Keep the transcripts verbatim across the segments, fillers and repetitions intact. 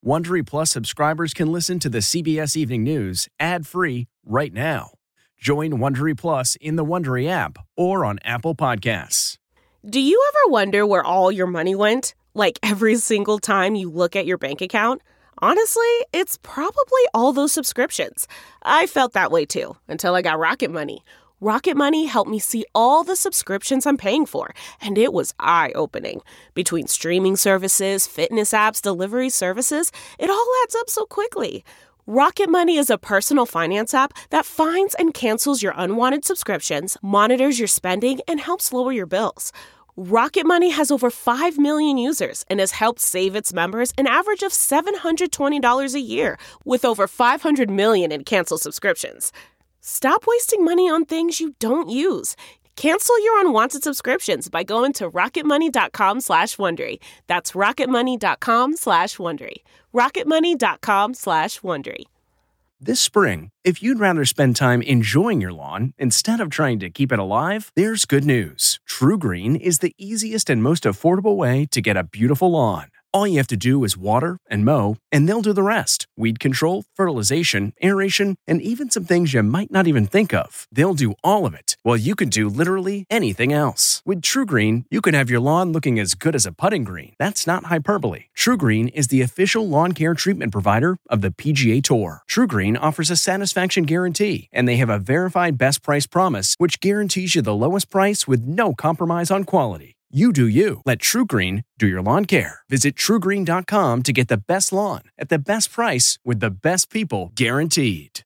Wondery Plus subscribers can listen to the C B S Evening News ad-free right now. Join Wondery Plus in the Wondery app or on Apple Podcasts. Do you ever wonder where all your money went? Like every single time you look at your bank account? Honestly, it's probably all those subscriptions. I felt that way too, until I got Rocket Money. Rocket Money helped me see all the subscriptions I'm paying for, and it was eye-opening. Between streaming services, fitness apps, delivery services, it all adds up so quickly. Rocket Money is a personal finance app that finds and cancels your unwanted subscriptions, monitors your spending, and helps lower your bills. Rocket Money has over five million users and has helped save its members an average of seven hundred twenty dollars a year, with over five hundred million in canceled subscriptions. Stop wasting money on things you don't use. Cancel your unwanted subscriptions by going to rocketmoney.com slash Wondery. That's rocketmoney.com slash Wondery. rocketmoney.com slash Wondery. This spring, if you'd rather spend time enjoying your lawn instead of trying to keep it alive, there's good news. True Green is the easiest and most affordable way to get a beautiful lawn. All you have to do is water and mow, and they'll do the rest. Weed control, fertilization, aeration, and even some things you might not even think of. They'll do all of it, while you can do literally anything else. With True Green, you can have your lawn looking as good as a putting green. That's not hyperbole. True Green is the official lawn care treatment provider of the P G A Tour. True Green offers a satisfaction guarantee, and they have a verified best price promise, which guarantees you the lowest price with no compromise on quality. You do you. Let True Green do your lawn care. Visit true green dot com to get the best lawn at the best price with the best people guaranteed.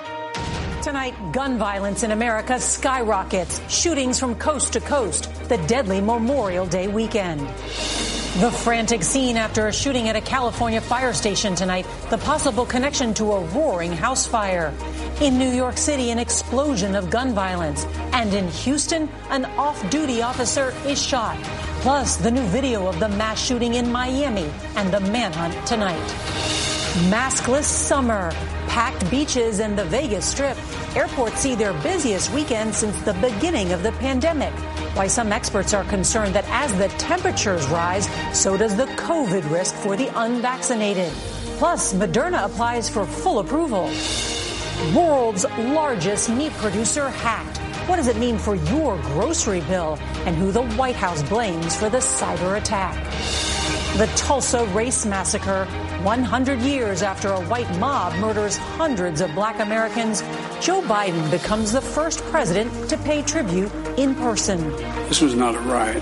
Tonight, gun violence in America skyrockets. Shootings from coast to coast. The deadly Memorial Day weekend. The frantic scene after a shooting at a California fire station tonight. The possible connection to a roaring house fire. In New York City, an explosion of gun violence. And in Houston, an off-duty officer is shot. Plus, the new video of the mass shooting in Miami and the manhunt tonight. Maskless summer, packed beaches, and the Vegas Strip. Airports see their busiest weekend since the beginning of the pandemic. Why some experts are concerned that as the temperatures rise, so does the COVID risk for the unvaccinated. Plus, Moderna applies for full approval. World's largest meat producer hacked. What does it mean for your grocery bill? And who the White House blames for the cyber attack. The Tulsa Race Massacre. one hundred years after a white mob murders hundreds of black Americans, Joe Biden becomes the first president to pay tribute in person. This was not a riot.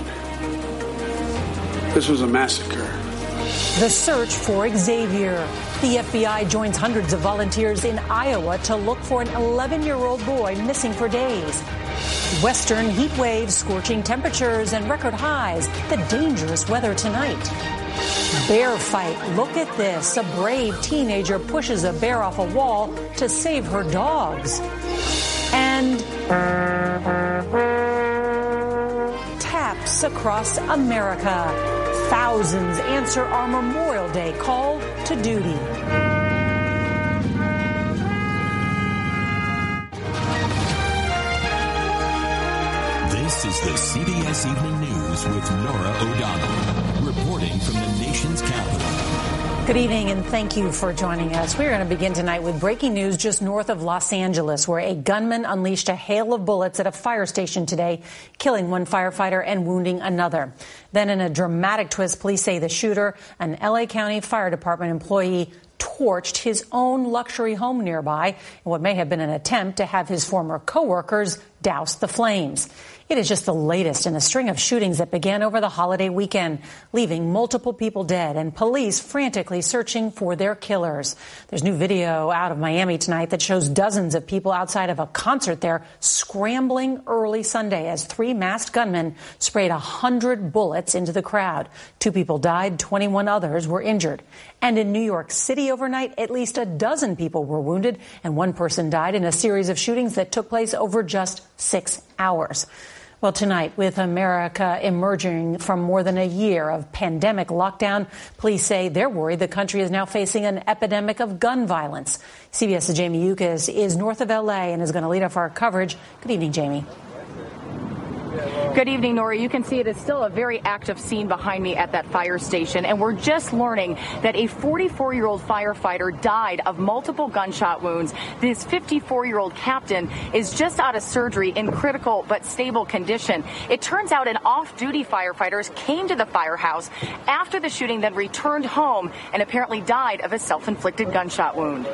This was a massacre. The search for Xavier. The F B I joins hundreds of volunteers in Iowa to look for an eleven-year-old boy missing for days. Western heat waves, scorching temperatures, and record highs. The dangerous weather tonight. Bear fight. Look at this. A brave teenager pushes a bear off a wall to save her dogs. And taps across America. Thousands answer our Memorial Day call to duty. This is the C B S Evening News with Norah O'Donnell, reporting from the nation's capital. Good evening, and thank you for joining us. We're going to begin tonight with breaking news just north of Los Angeles, where a gunman unleashed a hail of bullets at a fire station today, killing one firefighter and wounding another. Then in a dramatic twist, police say the shooter, an L A County Fire Department employee, torched his own luxury home nearby in what may have been an attempt to have his former coworkers douse the flames. It is just the latest in a string of shootings that began over the holiday weekend, leaving multiple people dead and police frantically searching for their killers. There's new video out of Miami tonight that shows dozens of people outside of a concert there scrambling early Sunday as three masked gunmen sprayed a hundred bullets into the crowd. Two people died, twenty-one others were injured. And in New York City overnight, at least a dozen people were wounded and one person died in a series of shootings that took place over just six hours. Well, tonight, with America emerging from more than a year of pandemic lockdown, police say they're worried the country is now facing an epidemic of gun violence. CBS's Jamie Yuccas is north of L A and is going to lead off our coverage. Good evening, Jamie. Good evening, Nora. You can see it is still a very active scene behind me at that fire station, and we're just learning that a forty-four-year-old firefighter died of multiple gunshot wounds. This fifty-four-year-old captain is just out of surgery in critical but stable condition. It turns out an off-duty firefighters came to the firehouse after the shooting, then returned home and apparently died of a self-inflicted gunshot wound.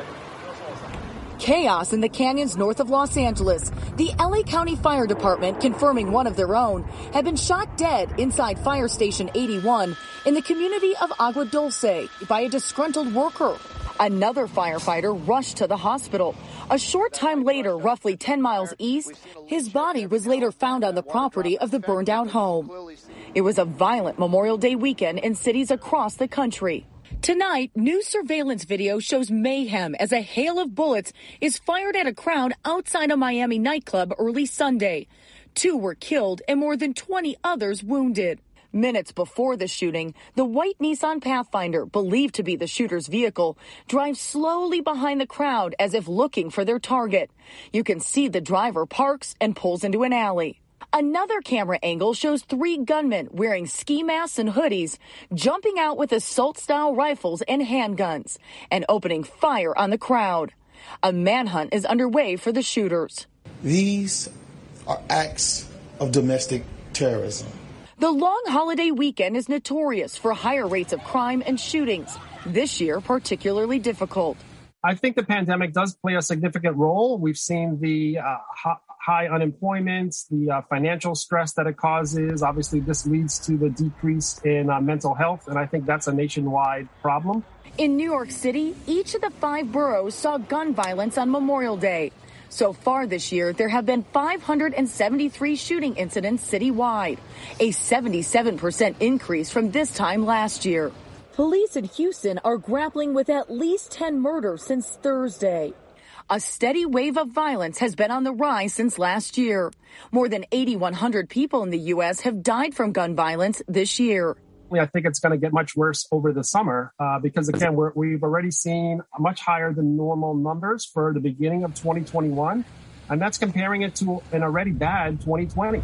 Chaos in the canyons north of Los Angeles. The L A County Fire Department, confirming one of their own, had been shot dead inside Fire Station eighty-one in the community of Agua Dulce by a disgruntled worker. Another firefighter rushed to the hospital. A short time later, roughly ten miles east, his body was later found on the property of the burned out home. It was a violent Memorial Day weekend in cities across the country. Tonight, new surveillance video shows mayhem as a hail of bullets is fired at a crowd outside a Miami nightclub early Sunday. Two were killed and more than twenty others wounded. Minutes before the shooting, the white Nissan Pathfinder, believed to be the shooter's vehicle, drives slowly behind the crowd as if looking for their target. You can see the driver parks and pulls into an alley. Another camera angle shows three gunmen wearing ski masks and hoodies jumping out with assault-style rifles and handguns and opening fire on the crowd. A manhunt is underway for the shooters. These are acts of domestic terrorism. The long holiday weekend is notorious for higher rates of crime and shootings. This year, particularly difficult. I think the pandemic does play a significant role. We've seen the uh, high unemployment, the uh, financial stress that it causes. Obviously, this leads to the decrease in uh, mental health, and I think that's a nationwide problem. In New York City, each of the five boroughs saw gun violence on Memorial Day. So far this year, there have been five hundred seventy-three shooting incidents citywide, a seventy-seven percent increase from this time last year. Police in Houston are grappling with at least ten murders since Thursday. A steady wave of violence has been on the rise since last year. More than eighty-one hundred people in the U S have died from gun violence this year. I think it's going to get much worse over the summer uh, because, again, we're, we've already seen much higher than normal numbers for the beginning of twenty twenty-one, and that's comparing it to an already bad twenty twenty.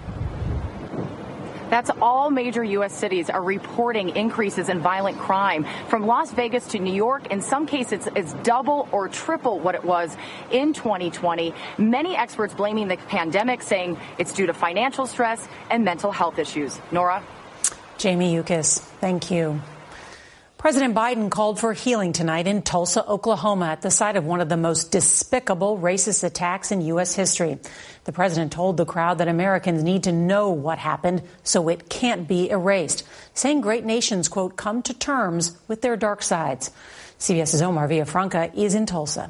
That's all major U S cities are reporting increases in violent crime. From Las Vegas to New York, in some cases, it's double or triple what it was in twenty twenty. Many experts blaming the pandemic, saying it's due to financial stress and mental health issues. Nora? Jamie Yuccas, thank you. President Biden called for healing tonight in Tulsa, Oklahoma, at the site of one of the most despicable racist attacks in U S history. The president told the crowd that Americans need to know what happened so it can't be erased, saying great nations, quote, come to terms with their dark sides. CBS's Omar Villafranca is in Tulsa.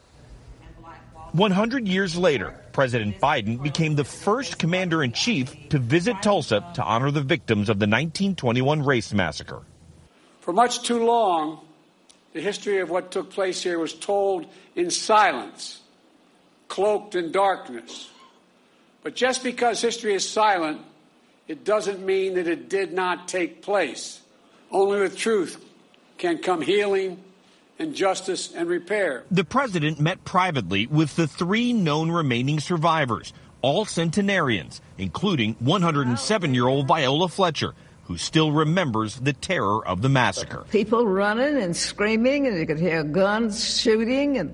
one hundred years later, President Biden became the first commander-in-chief to visit Tulsa to honor the victims of the nineteen twenty-one race massacre. For much too long, the history of what took place here was told in silence, cloaked in darkness. But just because history is silent, it doesn't mean that it did not take place. Only with truth can come healing and justice and repair. The president met privately with the three known remaining survivors, all centenarians, including one hundred seven-year-old Viola Fletcher, who still remembers the terror of the massacre. People running and screaming, and you could hear guns shooting and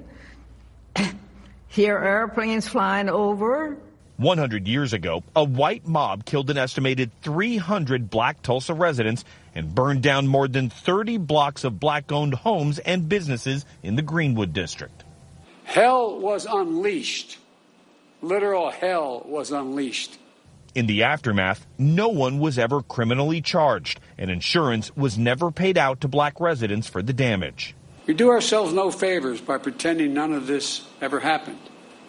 hear airplanes flying over. one hundred years ago, a white mob killed an estimated three hundred black Tulsa residents and burned down more than thirty blocks of black-owned homes and businesses in the Greenwood district. Hell was unleashed. Literal hell was unleashed. In the aftermath, no one was ever criminally charged, and insurance was never paid out to black residents for the damage. We do ourselves no favors by pretending none of this ever happened,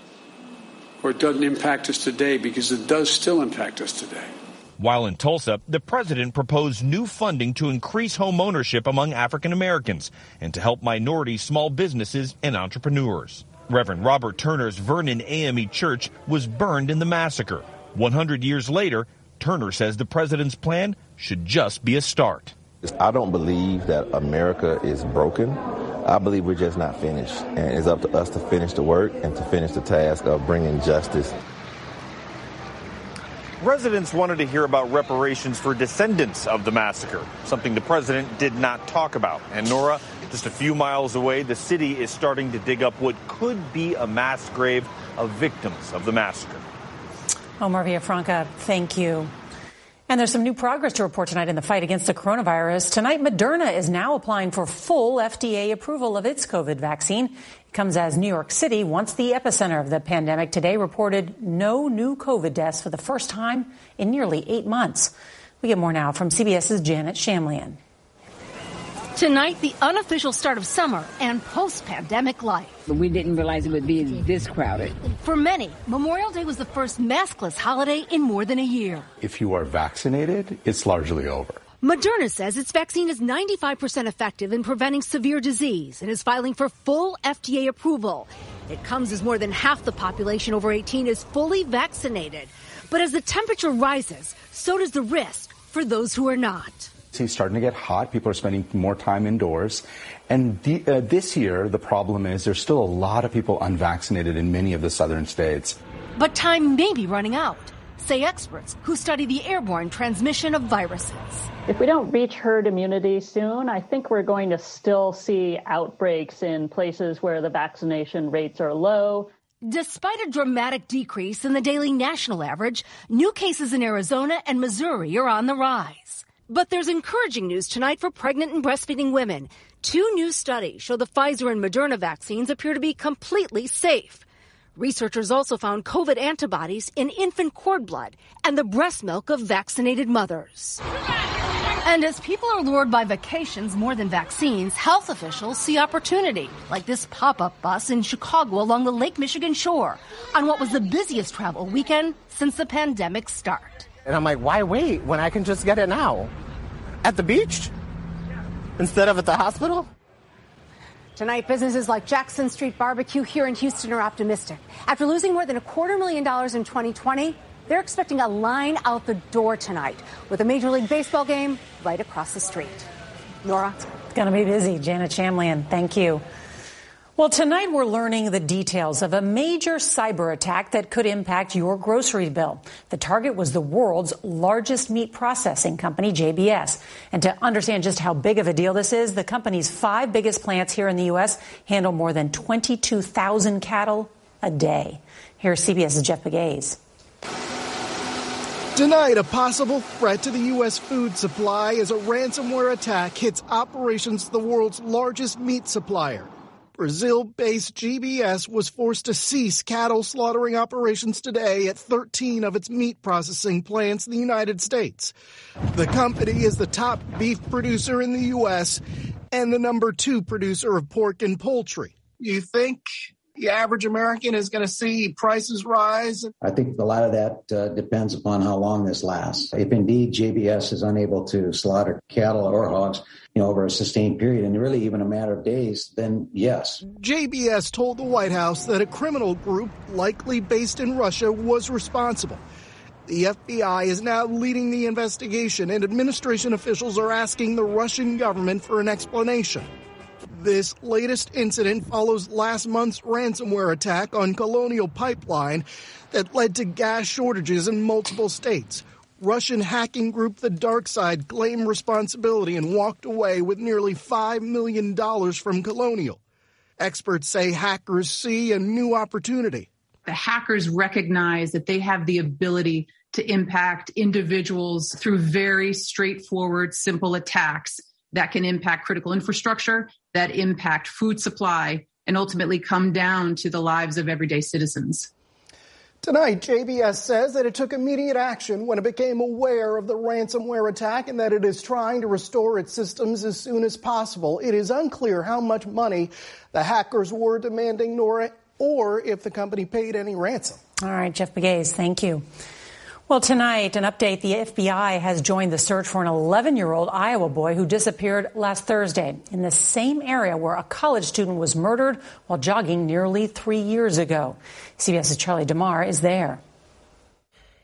or it doesn't impact us today, because it does still impact us today. While in Tulsa, the president proposed new funding to increase home ownership among African Americans and to help minority small businesses and entrepreneurs. Reverend Robert Turner's Vernon A M E Church was burned in the massacre. one hundred years later, Turner says the president's plan should just be a start. I don't believe that America is broken. I believe we're just not finished. And it's up to us to finish the work and to finish the task of bringing justice. residents wanted to hear about reparations for descendants of the massacre, something the president did not talk about. And Nora, just a few miles away, the city is starting to dig up what could be a mass grave of victims of the massacre. Omar Villafranca, thank you. And there's some new progress to report tonight in the fight against the coronavirus. Tonight, Moderna is now applying for full F D A approval of its COVID vaccine. It comes as New York City, once the epicenter of the pandemic, today reported no new COVID deaths for the first time in nearly eight months. We get more now from CBS's Janet Shamlian. Tonight, the unofficial start of summer and post-pandemic life. We didn't realize it would be this crowded. For many, Memorial Day was the first maskless holiday in more than a year. If you are vaccinated, it's largely over. Moderna says its vaccine is ninety-five percent effective in preventing severe disease and is filing for full F D A approval. It comes as more than half the population over eighteen is fully vaccinated. But as the temperature rises, so does the risk for those who are not. It's starting to get hot. People are spending more time indoors. And the, uh, this year, the problem is there's still a lot of people unvaccinated in many of the southern states. But time may be running out, say experts who study the airborne transmission of viruses. If we don't reach herd immunity soon, I think we're going to still see outbreaks in places where the vaccination rates are low. Despite a dramatic decrease in the daily national average, new cases in Arizona and Missouri are on the rise. But there's encouraging news tonight for pregnant and breastfeeding women. Two new studies show the Pfizer and Moderna vaccines appear to be completely safe. Researchers also found COVID antibodies in infant cord blood and the breast milk of vaccinated mothers. And as people are lured by vacations more than vaccines, health officials see opportunity, like this pop-up bus in Chicago along the Lake Michigan shore, on what was the busiest travel weekend since the pandemic start. And I'm like, why wait when I can just get it now? At the beach? Instead of at the hospital? Tonight, businesses like Jackson Street Barbecue here in Houston are optimistic. After losing more than a quarter million dollars in twenty twenty, they're expecting a line out the door tonight with a Major League Baseball game right across the street. Nora? It's going to be busy. Janet Shamlian, thank you. Well, tonight we're learning the details of a major cyber attack that could impact your grocery bill. The target was the world's largest meat processing company, J B S. And to understand just how big of a deal this is, the company's five biggest plants here in the U S handle more than twenty-two thousand cattle a day. Here's CBS's Jeff Pegues. Tonight, a possible threat to the U S food supply as a ransomware attack hits operations of the world's largest meat supplier. Brazil-based J B S was forced to cease cattle slaughtering operations today at thirteen of its meat processing plants in the United States. The company is the top beef producer in the U S and the number two producer of pork and poultry. You think the average American is going to see prices rise? I think a lot of that uh, depends upon how long this lasts. If indeed J B S is unable to slaughter cattle or hogs, you know, over a sustained period, and really even a matter of days, then yes. J B S told the White House that a criminal group, likely based in Russia, was responsible. The F B I is now leading the investigation, and administration officials are asking the Russian government for an explanation. This latest incident follows last month's ransomware attack on Colonial Pipeline that led to gas shortages in multiple states. Russian hacking group The Dark Side claimed responsibility and walked away with nearly five million dollars from Colonial. Experts say hackers see a new opportunity. The hackers recognize that they have the ability to impact individuals through very straightforward, simple attacks that can impact critical infrastructure, that impact food supply, and ultimately come down to the lives of everyday citizens. Tonight, J B S says that it took immediate action when it became aware of the ransomware attack and that it is trying to restore its systems as soon as possible. It is unclear how much money the hackers were demanding, Nora, or if the company paid any ransom. All right, Jeff Pegues, thank you. Well, tonight, an update. The F B I has joined the search for an eleven-year-old Iowa boy who disappeared last Thursday in the same area where a college student was murdered while jogging nearly three years ago. CBS's Charlie DeMar is there.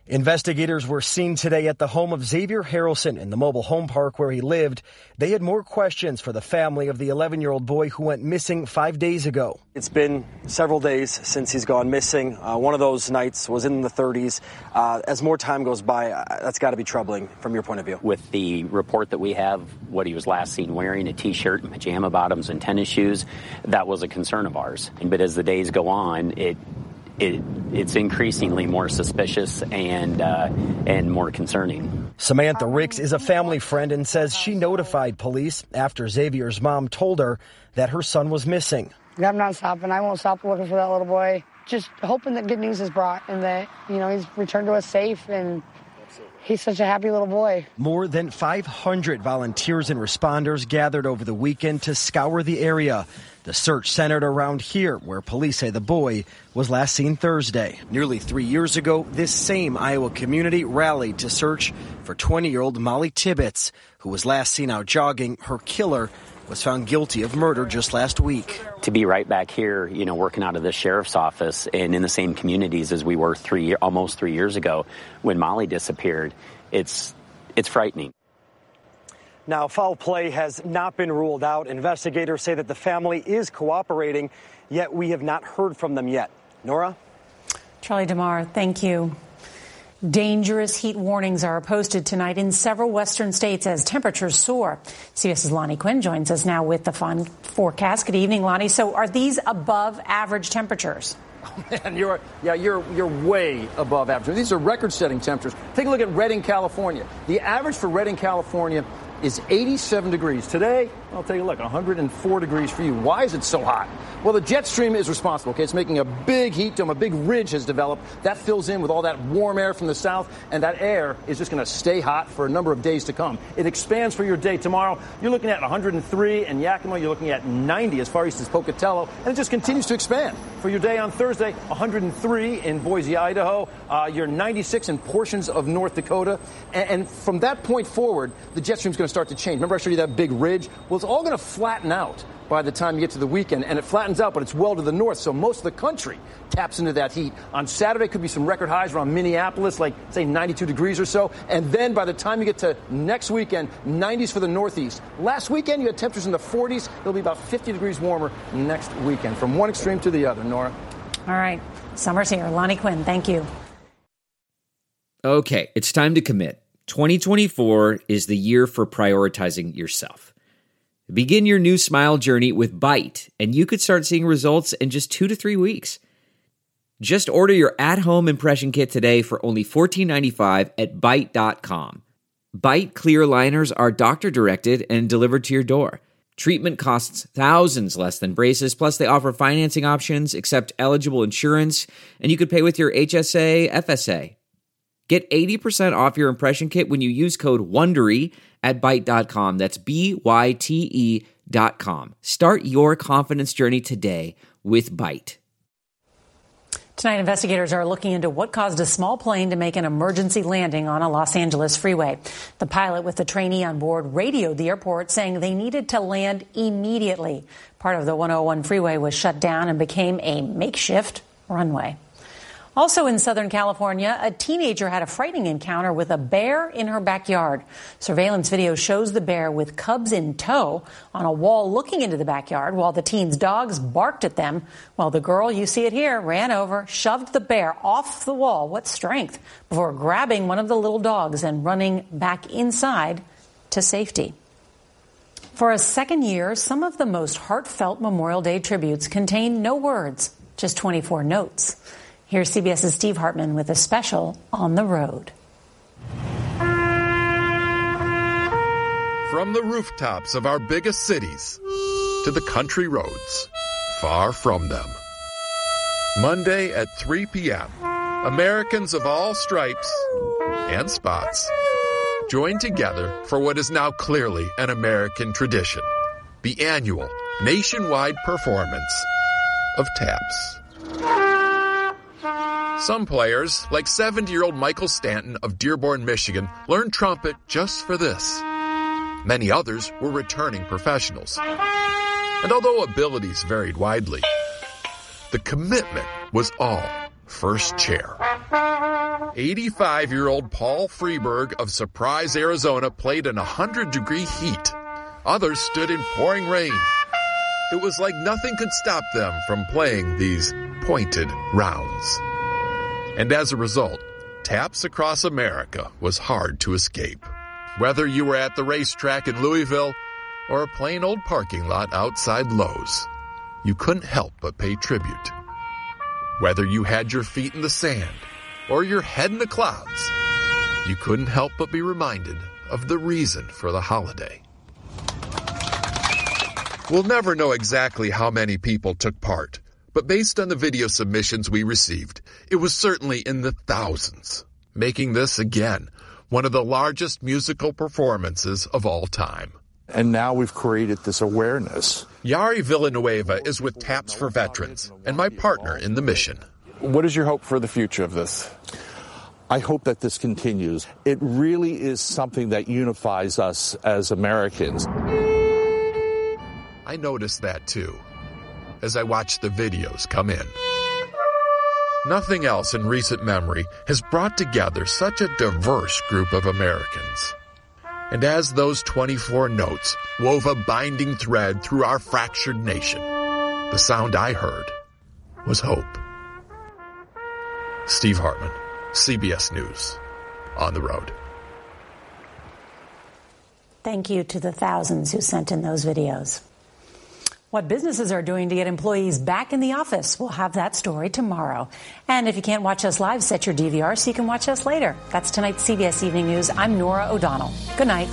Investigators were seen today at the home of Xavier Harrelson in the mobile home park where he lived. They had more questions for the family of the eleven-year-old boy who went missing five days ago. It's been several days since he's gone missing. Uh, one of those nights was in the thirties. Uh, as more time goes by, uh, that's got to be troubling from your point of view. With the report that we have, what he was last seen wearing, a T-shirt, and pajama bottoms, and tennis shoes, that was a concern of ours. But as the days go on, it It, it's increasingly more suspicious and uh, and more concerning. Samantha Ricks is a family friend and says she notified police after Xavier's mom told her that her son was missing. I'm not stopping. I won't stop looking for that little boy. Just hoping that good news is brought and that, you know, he's returned to us safe, and he's such a happy little boy. More than five hundred volunteers and responders gathered over the weekend to scour the area. The search centered around here, where police say the boy was last seen Thursday. Nearly three years ago, this same Iowa community rallied to search for twenty-year-old Molly Tibbetts, who was last seen out jogging. Her killer was found guilty of murder just last week. To be right back here, you know, working out of the sheriff's office and in the same communities as we were three, almost three years ago when Molly disappeared, it's it's frightening. Now, foul play has not been ruled out. Investigators say that the family is cooperating, yet we have not heard from them yet. Nora? Charlie DeMar, thank you. Dangerous heat warnings are posted tonight in several western states as temperatures soar. CBS's Lonnie Quinn joins us now with the fun forecast. Good evening, Lonnie. So are these above average temperatures? Oh, man, you're, yeah, you're, you're way above average. These are record-setting temperatures. Take a look at Redding, California. The average for Redding, California is eighty-seven degrees. Today, I'll take a look, one hundred four degrees for you. Why is it so hot? Well, the jet stream is responsible, okay? It's making a big heat dome, a big ridge has developed. That fills in with all that warm air from the south, and that air is just going to stay hot for a number of days to come. It expands for your day tomorrow. You're looking at one hundred three in Yakima. You're looking at ninety as far east as Pocatello, and it just continues to expand. For your day on Thursday, one hundred three in Boise, Idaho. Uh, you're ninety-six in portions of North Dakota. And, and from that point forward, the jet stream's going to start to change. Remember I showed you that big ridge? Well, it's all going to flatten out by the time you get to the weekend, and it flattens out, but it's well to the north, so most of the country taps into that heat. On Saturday, could be some record highs around Minneapolis, like, say, ninety-two degrees or so, and then by the time you get to next weekend, nineties for the northeast. Last weekend, you had temperatures in the forties. It'll be about fifty degrees warmer next weekend, from one extreme to the other. Nora? All right. Summer's here. Lonnie Quinn, thank you. Okay, it's time to commit. twenty twenty-four is the year for prioritizing yourself. Begin your new smile journey with Byte, and you could start seeing results in just two to three weeks. Just order your at-home impression kit today for only fourteen ninety-five at Byte dot com. Byte clear liners are doctor-directed and delivered to your door. Treatment costs thousands less than braces, plus they offer financing options, accept eligible insurance, and you could pay with your H S A, F S A. Get eighty percent off your impression kit when you use code WONDERY at Byte dot com. That's B Y T E dot com. Start your confidence journey today with Byte. Tonight, investigators are looking into what caused a small plane to make an emergency landing on a Los Angeles freeway. The pilot with the trainee on board radioed the airport saying they needed to land immediately. Part of the one oh one freeway was shut down and became a makeshift runway. Also in Southern California, a teenager had a frightening encounter with a bear in her backyard. Surveillance video shows the bear with cubs in tow on a wall looking into the backyard while the teen's dogs barked at them. While the girl, you see it here, ran over, shoved the bear off the wall, what strength, before grabbing one of the little dogs and running back inside to safety. For a second year, some of the most heartfelt Memorial Day tributes contain no words, just twenty-four notes. Here's CBS's Steve Hartman with a special On the Road. From the rooftops of our biggest cities to the country roads, far from them. Monday at three p.m., Americans of all stripes and spots join together for what is now clearly an American tradition, the annual nationwide performance of taps. Some players, like seventy-year-old Michael Stanton of Dearborn, Michigan, learned trumpet just for this. Many others were returning professionals. And although abilities varied widely, the commitment was all first chair. eighty-five-year-old Paul Freeberg of Surprise, Arizona played in one hundred degree heat. Others stood in pouring rain. It was like nothing could stop them from playing these pointed rounds. And as a result, Taps Across America was hard to escape. Whether you were at the racetrack in Louisville or a plain old parking lot outside Lowe's, you couldn't help but pay tribute. Whether you had your feet in the sand or your head in the clouds, you couldn't help but be reminded of the reason for the holiday. We'll never know exactly how many people took part, but based on the video submissions we received, it was certainly in the thousands, making this, again, one of the largest musical performances of all time. And now we've created this awareness. Yari Villanueva is with Taps for Veterans and my partner in the mission. What is your hope for the future of this? I hope that this continues. It really is something that unifies us as Americans. I noticed that too, as I watched the videos come in. Nothing else in recent memory has brought together such a diverse group of Americans. And as those twenty-four notes wove a binding thread through our fractured nation, the sound I heard was hope. Steve Hartman, C B S News, on the road. Thank you to the thousands who sent in those videos. What businesses are doing to get employees back in the office. We'll have that story tomorrow. And if you can't watch us live, set your D V R so you can watch us later. That's tonight's C B S Evening News. I'm Norah O'Donnell. Good night.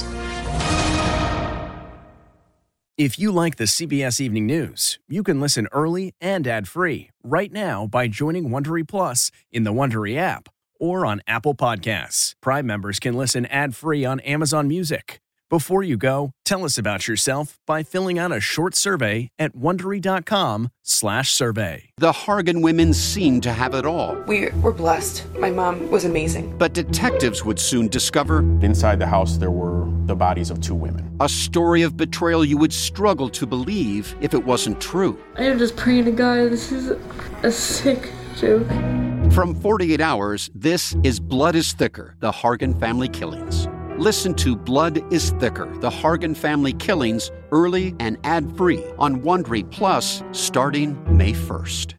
If you like the C B S Evening News, you can listen early and ad-free right now by joining Wondery Plus in the Wondery app or on Apple Podcasts. Prime members can listen ad-free on Amazon Music. Before you go, tell us about yourself by filling out a short survey at Wondery.com slash survey. The Hargan women seemed to have it all. We were blessed. My mom was amazing. But detectives would soon discover... Inside the house, there were the bodies of two women. A story of betrayal you would struggle to believe if it wasn't true. I am just praying to God, this is a sick joke. From forty-eight hours, this is Blood is Thicker, the Hargan family killings. Listen to Blood is Thicker, the Hargan family killings, early and ad-free on Wondery Plus starting May first.